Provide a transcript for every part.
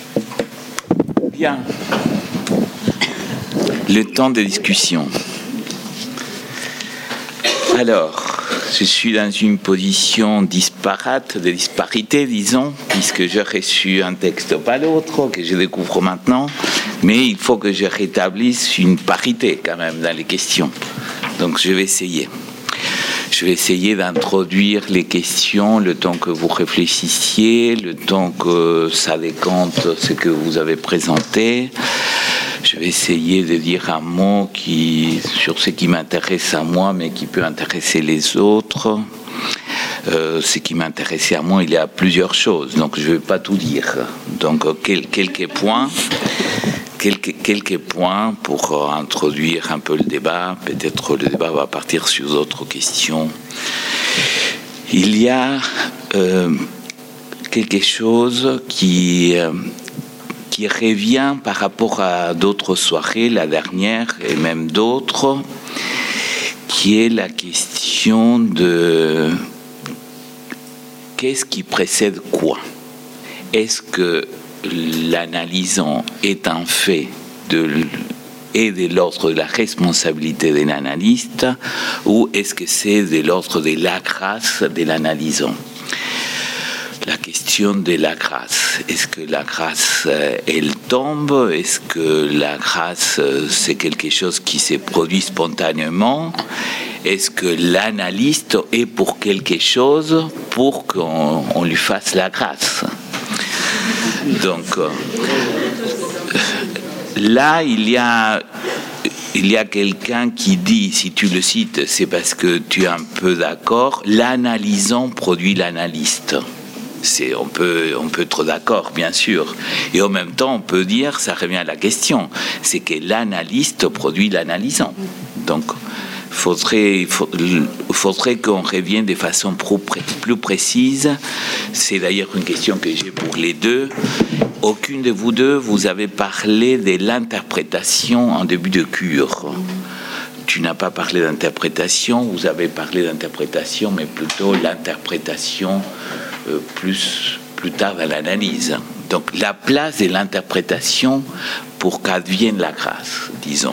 Bien. Le temps de discussion. Alors, je suis dans une position de disparité, disons, puisque j'ai reçu un texte pas l'autre, que je découvre maintenant, mais il faut que je rétablisse une parité quand même dans les questions. Donc je vais essayer. Je vais essayer d'introduire les questions le temps que vous réfléchissiez, le temps que ça décompte ce que vous avez présenté. Je vais essayer de dire un mot sur ce qui m'intéresse à moi, mais qui peut intéresser les autres. Ce qui m'intéressait à moi, il y a plusieurs choses, donc je ne vais pas tout dire. Donc quelques points pour introduire un peu le débat. Peut-être le débat va partir sur d'autres questions. Il y a quelque chose qui revient par rapport à d'autres soirées, la dernière et même d'autres, qui est la question de qu'est-ce qui précède quoi. Est-ce que l'analysant est un fait et de l'ordre de la responsabilité de l'analyste, ou est-ce que c'est de l'ordre de la grâce de l'analysant? La question de la grâce. Est-ce que la grâce, elle tombe? Est-ce que la grâce, c'est quelque chose qui se produit spontanément? Est-ce que l'analyste est pour quelque chose pour qu'on lui fasse la grâce? Donc, là, il y a quelqu'un qui dit, si tu le cites, c'est parce que tu es un peu d'accord, l'analysant produit l'analyste. On peut être d'accord, bien sûr. Et en même temps, on peut dire, ça revient à la question, c'est que l'analyste produit l'analysant. Donc, faudrait qu'on revienne de façon plus précise. C'est d'ailleurs une question que j'ai pour les deux. Aucune de vous deux, vous avez parlé de l'interprétation en début de cure. Tu n'as pas parlé d'interprétation, vous avez parlé d'interprétation, mais plutôt l'interprétation plus tard dans l'analyse. Donc la place de l'interprétation pour qu'advienne la grâce, disons.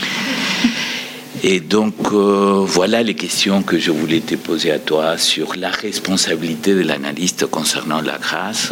Et donc voilà les questions que je voulais te poser à toi sur la responsabilité de l'analyste concernant la grâce.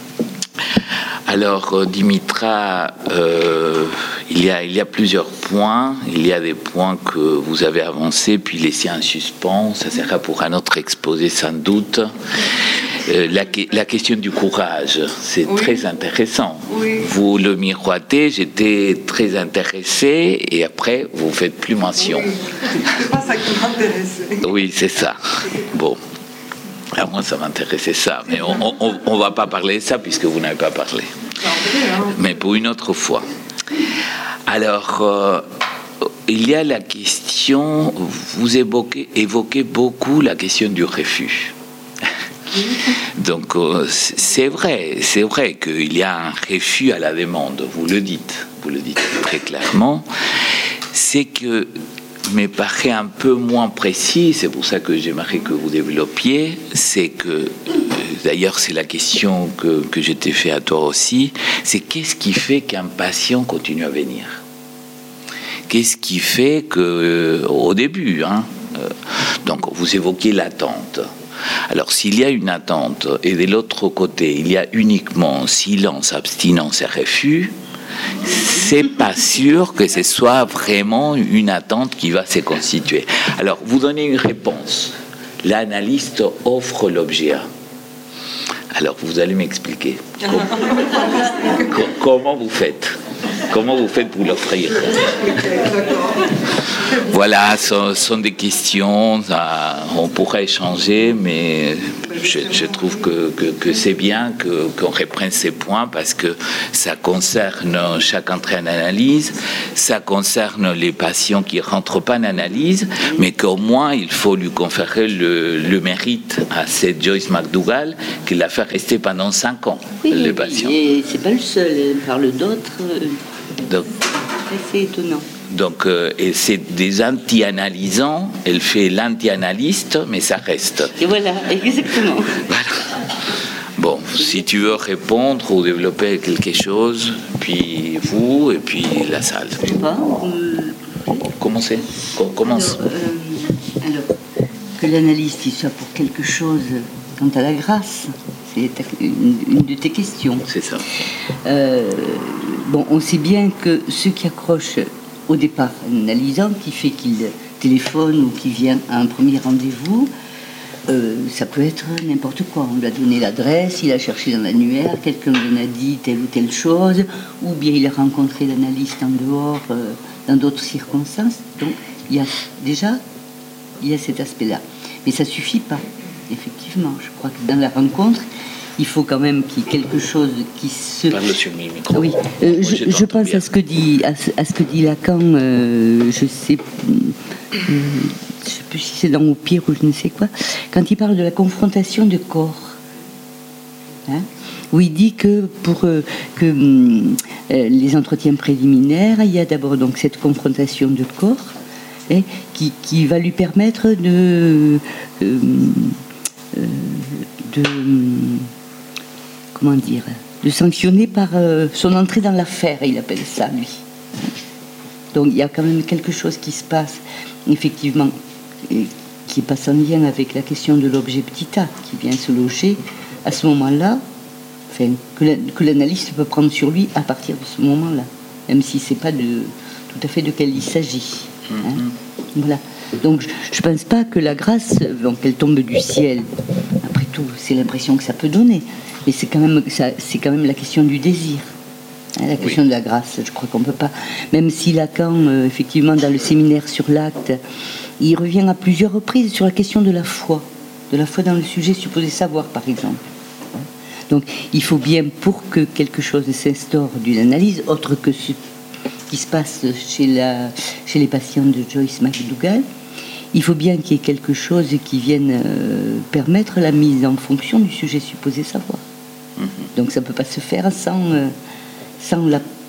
Alors Dimitra, il y a plusieurs points. Il y a des points que vous avez avancés puis laissés en suspens. Ça sera pour un autre exposé sans doute. La question du courage, c'est très intéressant. Oui. Vous le miroitez, j'étais très intéressé, et après, vous ne faites plus mention. Oui. C'est pas ça qui m'intéressait. Oui, c'est ça. Bon. Alors moi, ça m'intéressait ça, mais on ne va pas parler de ça puisque vous n'avez pas parlé. Mais pour une autre fois. Alors, il y a la question, vous évoquez beaucoup la question du refus. Donc c'est vrai qu'il y a un refus à la demande, vous le dites très clairement. C'est que me paraît un peu moins précis, c'est pour ça que j'aimerais que vous développiez, c'est que, d'ailleurs c'est la question que je t'ai fait à toi aussi, c'est qu'est-ce qui fait qu'un patient continue à venir? Qu'est-ce qui fait que, au début, donc vous évoquez l'attente. Alors, s'il y a une attente et de l'autre côté, il y a uniquement silence, abstinence et refus, c'est pas sûr que ce soit vraiment une attente qui va se constituer. Alors, vous donnez une réponse. L'analyste offre l'objet A. Alors, vous allez m'expliquer. Comment vous faites? Comment vous faites pour l'offrir? Voilà, ce sont des questions, on pourrait échanger, mais je trouve que c'est bien qu'on reprenne ces points parce que ça concerne chaque entrée en analyse, ça concerne les patients qui ne rentrent pas en analyse, mais qu'au moins il faut lui conférer le mérite à cette Joyce McDougall qui l'a fait rester pendant 5 ans, les patients. Et c'est pas le seul, elle parle d'autres. Donc, c'est étonnant. Donc, et c'est des anti-analysants, elle fait l'anti-analyste, mais ça reste. Et voilà, exactement. Voilà. Bon, si tu veux répondre ou développer quelque chose, puis vous et puis la salle. Je sais pas. Commencez. Commence. Alors, que l'analyste il soit pour quelque chose quant à la grâce, c'est une de tes questions. C'est ça. Bon, on sait bien que ceux qui accrochent au départ un analysant, qui fait qu'il téléphone ou qui vient à un premier rendez-vous, ça peut être n'importe quoi. On lui a donné l'adresse, il a cherché dans l'annuaire, quelqu'un lui en a dit telle ou telle chose, ou bien il a rencontré l'analyste en dehors, dans d'autres circonstances. Donc, il y a cet aspect-là. Mais ça suffit pas, effectivement. Je crois que dans la rencontre, il faut quand même qu'il y ait quelque chose qui se... Parle sur le micro. Oui, je pense bien à ce que dit Lacan, je sais plus si c'est dans Au pire ou je ne sais quoi, quand il parle de la confrontation de corps, hein, où il dit que pour les entretiens préliminaires, il y a d'abord donc cette confrontation de corps, hein, qui va lui permettre de comment dire, de sanctionner par son entrée dans l'affaire, il appelle ça, lui. Donc il y a quand même quelque chose qui se passe, effectivement, qui passe en lien avec la question de l'objet petit a, qui vient se loger à ce moment-là, enfin, que l'analyste peut prendre sur lui à partir de ce moment-là, même si c'est pas tout à fait de quel il s'agit. Hein. Voilà. Donc je pense pas que la grâce, donc, elle tombe du ciel. Après tout, c'est l'impression que ça peut donner. Mais c'est quand même la question du désir, hein, la question de la grâce. Je crois qu'on peut pas, même si Lacan, effectivement, dans le séminaire sur l'acte, il revient à plusieurs reprises sur la question de la foi dans le sujet supposé savoir, par exemple. Donc, il faut bien, pour que quelque chose s'instaure d'une analyse, autre que ce qui se passe chez les patients de Joyce McDougall, il faut bien qu'il y ait quelque chose qui vienne permettre la mise en fonction du sujet supposé savoir. Donc ça ne peut pas se faire sans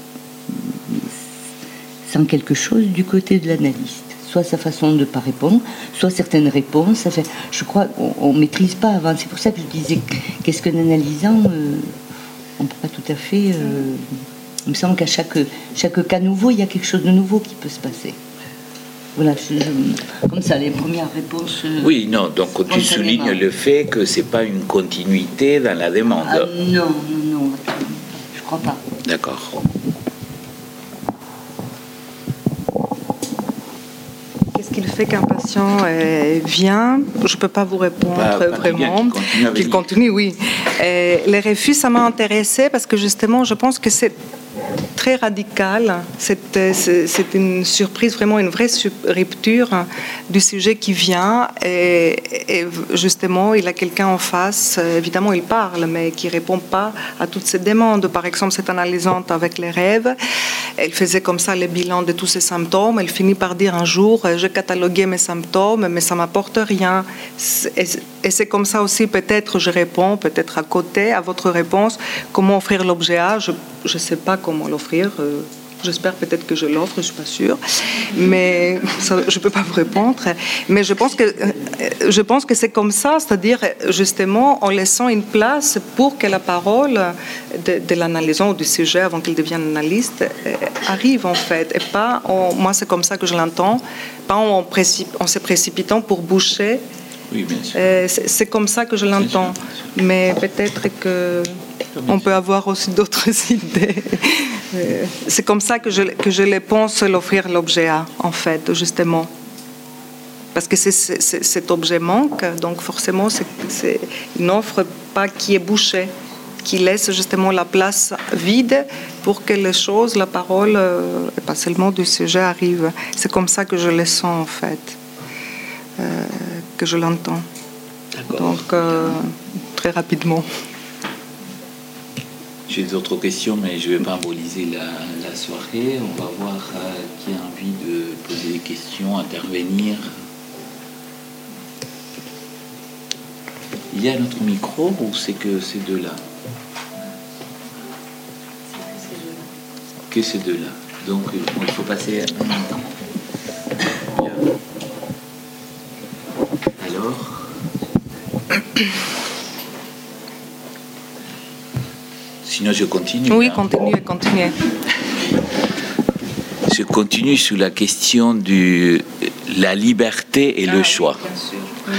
quelque chose du côté de l'analyste. Soit sa façon de ne pas répondre, soit certaines réponses. Enfin, je crois qu'on ne maîtrise pas avant. C'est pour ça que je disais qu'est-ce qu'un analysant, on ne peut pas tout à fait... il me semble qu'à chaque cas nouveau, il y a quelque chose de nouveau qui peut se passer. Voilà, comme ça, les premières réponses... Oui, non, donc tu soulignes le fait que ce n'est pas une continuité dans la demande. Non, je crois pas. D'accord. Qu'est-ce qu'il fait qu'un patient vient? Je ne peux pas vous répondre vraiment. Qu'il continue, oui. Les refus, ça m'a intéressé parce que justement, je pense que c'est très radical. C'est une surprise, vraiment une vraie rupture du sujet qui vient. Et justement, il a quelqu'un en face, évidemment il parle, mais qui ne répond pas à toutes ces demandes. Par exemple, cette analysante avec les rêves, elle faisait comme ça le bilan de tous ses symptômes. Elle finit par dire un jour, j'ai catalogué mes symptômes, mais ça ne m'apporte rien. Et c'est comme ça aussi, peut-être je réponds, peut-être à côté, à votre réponse, comment offrir l'objet A. Je ne sais pas comment l'offrir. J'espère peut-être que je l'offre, je ne suis pas sûre. Mais ça, je ne peux pas vous répondre. Mais je pense que c'est comme ça, c'est-à-dire justement en laissant une place pour que la parole de l'analysant ou du sujet, avant qu'il devienne analyste, arrive en fait. Et pas, moi c'est comme ça que je l'entends, pas en se précipitant pour boucher. Oui, bien sûr. C'est comme ça que je l'entends. Mais peut-être qu'on peut avoir aussi d'autres idées. C'est comme ça que je les pense l'offrir l'objet A, en fait, justement. Parce que cet objet manque, donc forcément, c'est une offre pas qui est bouchée, qui laisse justement la place vide pour que les choses, la parole, et pas seulement du sujet, arrivent. C'est comme ça que je les sens, en fait. Que je l'entends. D'accord. Donc, très rapidement. J'ai d'autres questions, mais je ne vais pas emboliser la soirée. On va voir qui a envie de poser des questions, intervenir. Il y a notre micro ou c'est que ces deux-là? Que ces deux-là. Donc, il faut passer en même temps. Bien. Alors sinon je continue. Oui, continuez. Je continue sur la question de la liberté et le choix. Bien sûr.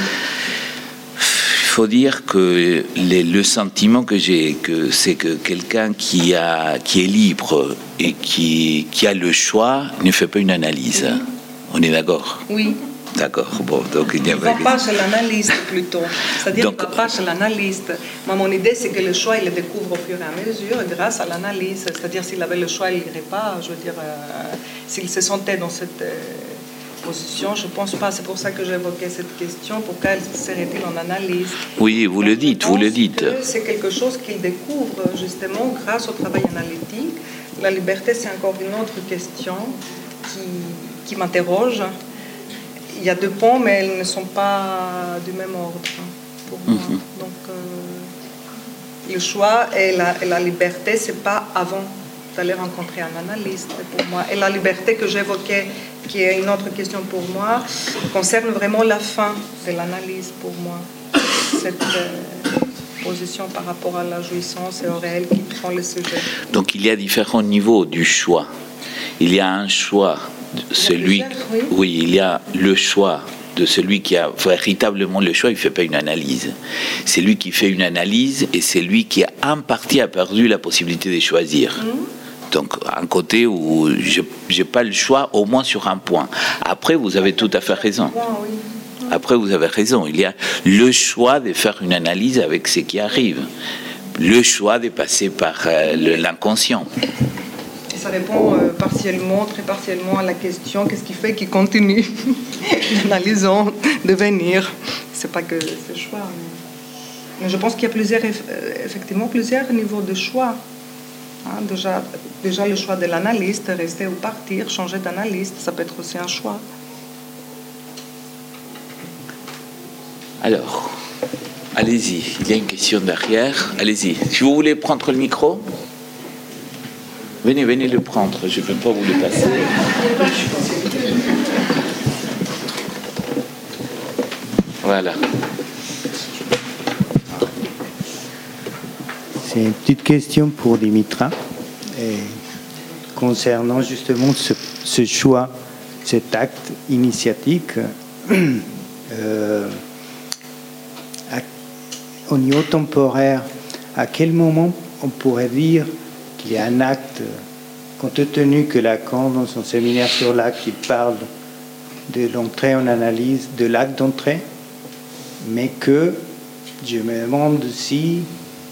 Il faut dire que le sentiment que j'ai, c'est que quelqu'un qui est libre et qui a le choix ne fait pas une analyse. On est d'accord? Oui. D'accord. Bon, donc il n'y a pas. Il ne va pas chez l'analyste plutôt. C'est-à-dire qu'il ne va pas chez l'analyste. Moi, mon idée, c'est que le choix, il le découvre au fur et à mesure grâce à l'analyse. C'est-à-dire s'il avait le choix, il n'irait pas. Je veux dire, s'il se sentait dans cette position, je ne pense pas. C'est pour ça que j'évoquais cette question. Pourquoi serait-il en analyse? Oui, vous le dites. C'est quelque chose qu'il découvre justement grâce au travail analytique. La liberté, c'est encore une autre question qui m'interroge. Il y a deux ponts, mais elles ne sont pas du même ordre pour moi. Donc, le choix et la liberté, ce n'est pas avant d'aller rencontrer un analyste pour moi. Et la liberté que j'évoquais, qui est une autre question pour moi, concerne vraiment la fin de l'analyse pour moi. Cette position par rapport à la jouissance et au réel qui prend le sujet. Donc il y a différents niveaux du choix. Il y a un choix. Il y a le choix de celui qui a véritablement le choix, il ne fait pas une analyse. C'est lui qui fait une analyse et c'est lui qui, en partie, a perdu la possibilité de choisir. Donc, un côté où je n'ai pas le choix, au moins sur un point. Après, vous avez tout à fait raison. Après, vous avez raison. Il y a le choix de faire une analyse avec ce qui arrive. Le choix de passer par l'inconscient. Ça répond très partiellement à la question qu'est-ce qui fait qu'il continue d'analyser, de venir. C'est pas que ce choix, mais je pense qu'il y a effectivement plusieurs niveaux de choix. Déjà le choix de l'analyste, rester ou partir, changer d'analyste, ça peut être aussi un choix. Alors, allez-y. Il y a une question derrière. Allez-y. Si vous voulez prendre le micro. Venez le prendre, je ne peux pas vous le passer. Voilà. C'est une petite question pour Dimitra, concernant justement ce choix, cet acte initiatique. Au niveau temporaire, à quel moment on pourrait dire qu'il y a un acte, compte tenu que Lacan, dans son séminaire sur l'acte, il parle de l'entrée en analyse, de l'acte d'entrée, mais que je me demande si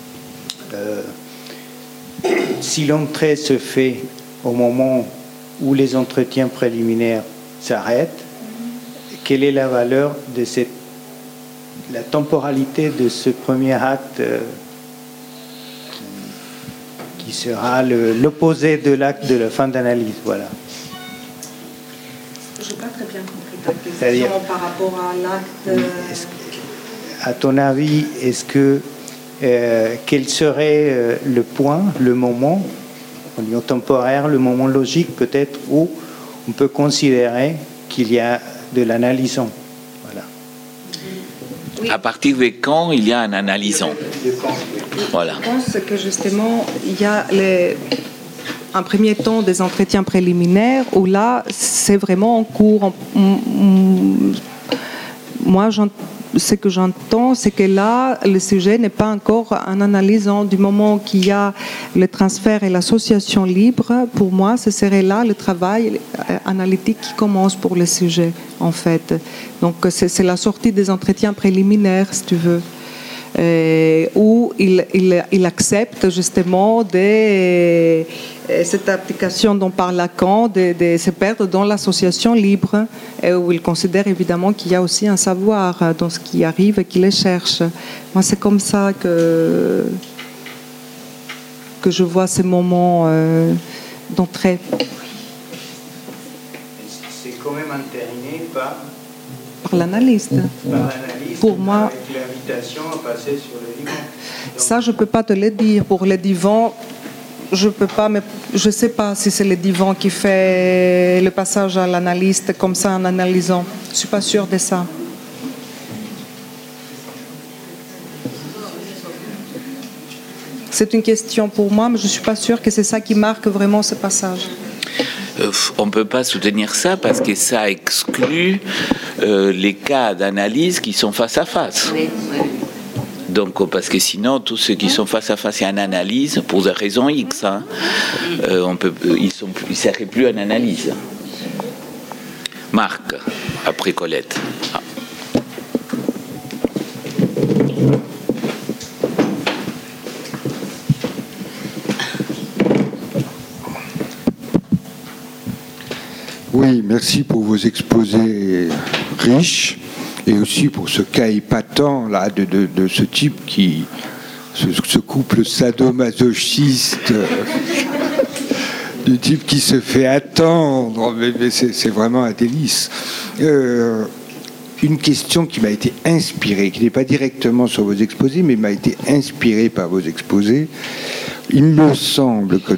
l'entrée se fait au moment où les entretiens préliminaires s'arrêtent, quelle est la valeur de la temporalité de ce premier acte qui sera l'opposé de l'acte de la fin d'analyse. Voilà. Je n'ai pas très bien compris ta question par rapport à l'acte. À ton avis, quel serait le point, le moment, au niveau temporaire, le moment logique peut-être, où on peut considérer qu'il y a de l'analysant? Voilà. Oui. À partir de quand il y a un analysant? Voilà. Je pense que justement, il y a un premier temps des entretiens préliminaires où là, c'est vraiment en cours. Moi, ce que j'entends, c'est que là, le sujet n'est pas encore un analysant. Du moment qu'il y a le transfert et l'association libre, pour moi, ce serait là le travail analytique qui commence pour le sujet, en fait. Donc, c'est la sortie des entretiens préliminaires, si tu veux. Où il accepte justement cette application dont parle Lacan, de se perdre dans l'association libre, et où il considère évidemment qu'il y a aussi un savoir dans ce qui arrive et qu'il les cherche. Moi, c'est comme ça que je vois ces moments d'entrée. C'est quand même entériné par l'analyste. Pour moi, avec l'invitation à passer sur le divan. Ça, je ne peux pas te le dire. Pour le divan, je peux pas, mais je ne sais pas si c'est le divan qui fait le passage à l'analyste comme ça en analysant. Je ne suis pas sûre de ça. c'est une question pour moi, mais je ne suis pas sûre que c'est ça qui marque vraiment ce passage. On ne peut pas soutenir ça parce que ça exclut les cas d'analyse qui sont face à face. Oui, oui. Donc, parce que sinon, tous ceux qui sont face à face et en analyse, pour des raisons X, ils ne seraient plus en analyse. Marc, après Colette. Ah. Oui, merci pour vos exposés riches et aussi pour ce cas épatant là, de ce type ce couple sadomasochiste, du type qui se fait attendre, mais c'est vraiment un délice. Une question qui m'a été inspirée, qui n'est pas directement sur vos exposés, mais m'a été inspirée par vos exposés. Il me semble que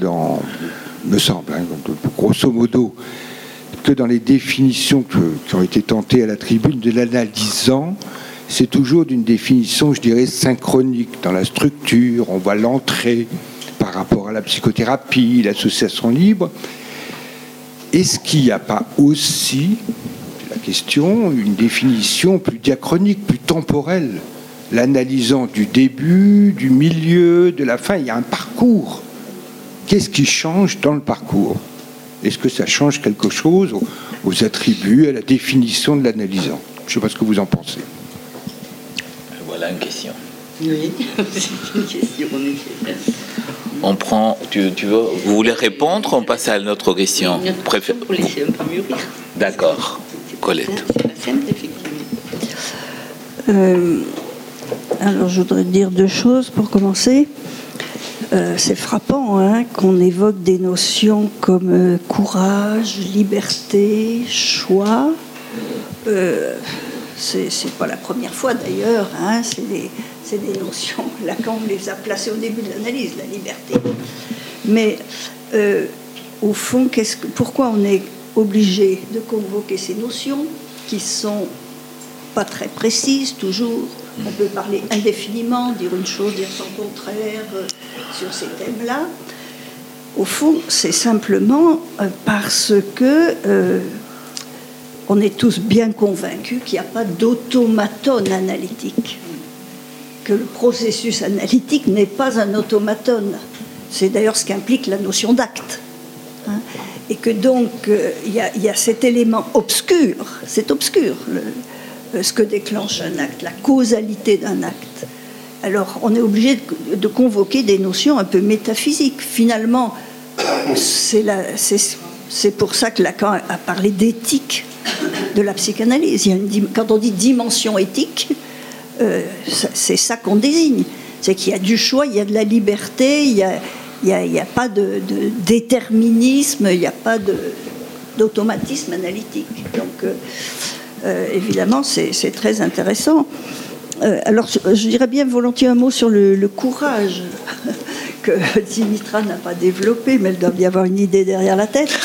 grosso modo, que dans les définitions qui ont été tentées à la tribune de l'analysant, c'est toujours d'une définition, je dirais, synchronique dans la structure. On voit l'entrée par rapport à la psychothérapie, l'association libre. Est-ce qu'il n'y a pas aussi, la question, une définition plus diachronique, plus temporelle, l'analysant du début, du milieu, de la fin? Il y a un parcours. Qu'est-ce qui change dans le parcours? Est-ce que ça change quelque chose aux attributs, à la définition de l'analysant? Je ne sais pas ce que vous en pensez. Voilà une question. Oui, c'est une question. On prend. Vous voulez répondre? On passe à notre question. Pour laisser un peu mûrir. D'accord. Colette. C'est simple, effectivement. Alors, je voudrais dire deux choses pour commencer. C'est frappant qu'on évoque des notions comme courage, liberté, choix. C'est pas la première fois d'ailleurs. C'est des notions. Lacan les a placées au début de l'analyse, la liberté. Mais au fond, pourquoi on est obligé de convoquer ces notions qui sont pas très précises toujours? On peut parler indéfiniment, dire une chose, dire son contraire sur ces thèmes-là. Au fond, c'est simplement parce que on est tous bien convaincus qu'il n'y a pas d'automatone analytique, que le processus analytique n'est pas un automatone. C'est d'ailleurs ce qu'implique la notion d'acte. Et que donc, il y a cet élément obscur, c'est obscur, ce que déclenche un acte, la causalité d'un acte. Alors, on est obligé de convoquer des notions un peu métaphysiques. Finalement, c'est pour ça que Lacan a parlé d'éthique de la psychanalyse. Quand on dit dimension éthique, c'est ça qu'on désigne. C'est qu'il y a du choix, il y a de la liberté, il n'y a pas de déterminisme, il n'y a pas d'automatisme analytique. Donc, évidemment, c'est très intéressant. Alors, je dirais bien volontiers un mot sur le courage que Dimitra n'a pas développé, mais elle doit bien avoir une idée derrière la tête.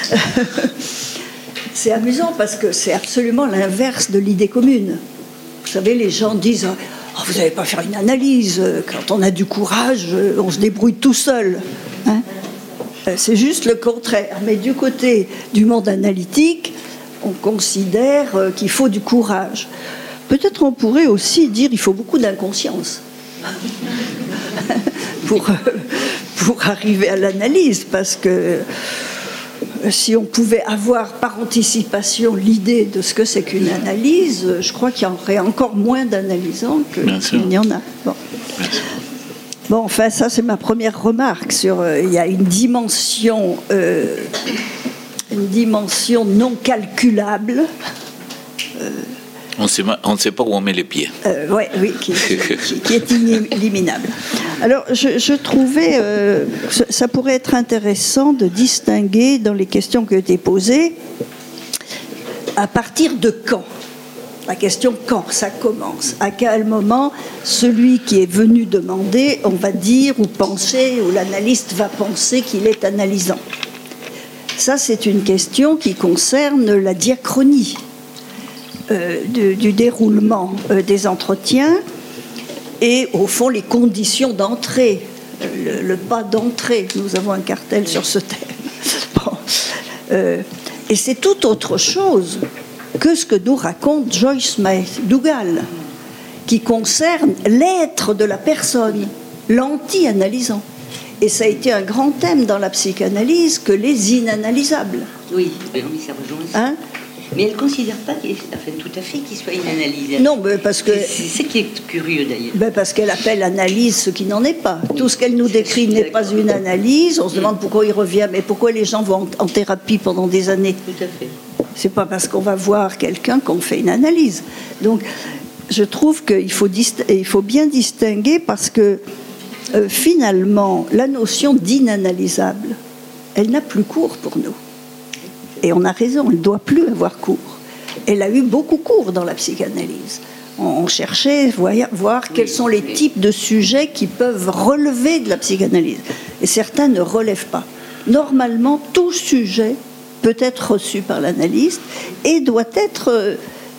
C'est amusant parce que c'est absolument l'inverse de l'idée commune. Vous savez, les gens disent « Oh, vous n'allez pas faire une analyse, quand on a du courage, on se débrouille tout seul. » C'est juste le contraire. Mais du côté du monde analytique, on considère qu'il faut du courage. Peut-être on pourrait aussi dire qu'il faut beaucoup d'inconscience pour arriver à l'analyse, parce que si on pouvait avoir par anticipation l'idée de ce que c'est qu'une analyse, je crois qu'il y aurait encore moins d'analysants qu'il y en a. Bon, enfin, ça c'est ma première remarque sur il y a une dimension non calculable. On ne sait pas où on met les pieds. Oui, qui est inimaginable. Alors, je trouvais ça pourrait être intéressant de distinguer dans les questions qui ont été posées à partir de quand. La question quand ça commence. À quel moment celui qui est venu demander, on va dire, ou penser, ou l'analyste va penser qu'il est analysant. Ça, c'est une question qui concerne la diachronie du déroulement des entretiens et, au fond, les conditions d'entrée le pas d'entrée. Nous avons un cartel sur ce thème. Bon. Et c'est tout autre chose que ce que nous raconte Joyce McDougall, qui concerne l'être de la personne, l'anti-analysant. Et ça a été un grand thème dans la psychanalyse que les inanalysables. Oui, ça rejoint ça. Hein? Mais elle ne considère pas tout à fait qu'il soit inanalysable. Non, mais parce que... C'est ce qui est curieux d'ailleurs. Ben parce qu'elle appelle analyse ce qui n'en est pas. Oui. Tout ce qu'elle nous décrit n'est pas une analyse. On se demande pourquoi il revient, mais pourquoi les gens vont en thérapie pendant des années. Tout à fait. C'est pas parce qu'on va voir quelqu'un qu'on fait une analyse. Donc, je trouve qu'il faut bien distinguer parce que finalement, la notion d'inanalysable, elle n'a plus cours pour nous. Et on a raison, elle ne doit plus avoir cours. Elle a eu beaucoup cours dans la psychanalyse. On cherchait voir quels sont les types de sujets qui peuvent relever de la psychanalyse. Et certains ne relèvent pas. Normalement, tout sujet peut être reçu par l'analyste et doit être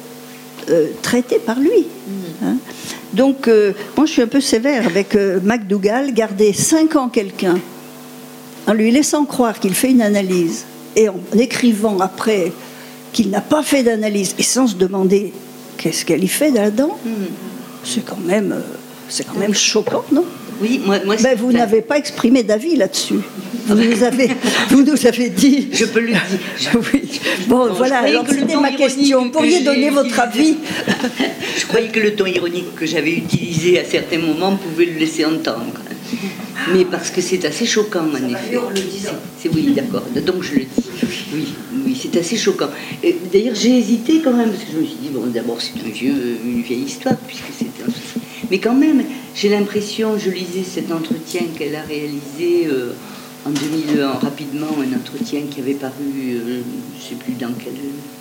traité par lui. Hein. Donc, moi, je suis un peu sévère avec McDougall. Garder 5 ans quelqu'un en lui laissant croire qu'il fait une analyse et en écrivant après qu'il n'a pas fait d'analyse et sans se demander qu'est-ce qu'elle y fait là-dedans, c'est quand même choquant, non? Oui, moi ben, vous n'avez pas exprimé d'avis là-dessus. Vous nous avez dit... Je peux le dire. Oui. Bon, voilà, alors c'était ma question. Vous pourriez donner votre avis? Je croyais que le ton ironique que j'avais utilisé à certains moments pouvait le laisser entendre. Mais parce que c'est assez choquant, en effet. Oui, d'accord. Donc je le dis. Oui, c'est assez choquant. D'ailleurs, j'ai hésité quand même, parce que je me suis dit, bon, d'abord, c'est une vieille histoire, puisque c'était un... Mais quand même, j'ai l'impression, je lisais cet entretien qu'elle a réalisé en 2001, rapidement, un entretien qui avait paru, je ne sais plus dans quel...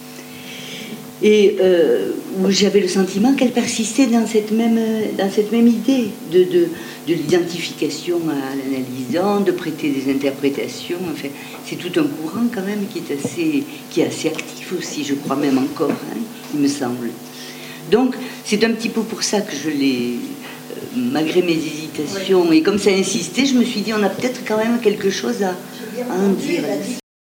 Et où j'avais le sentiment qu'elle persistait dans cette même idée de l'identification à l'analysant, de prêter des interprétations. Enfin, c'est tout un courant quand même qui est assez actif aussi, je crois même encore, hein, il me semble. Donc, c'est un petit peu pour ça que je l'ai, malgré mes hésitations, et comme ça insistait, je me suis dit, on a peut-être quand même quelque chose à en dire.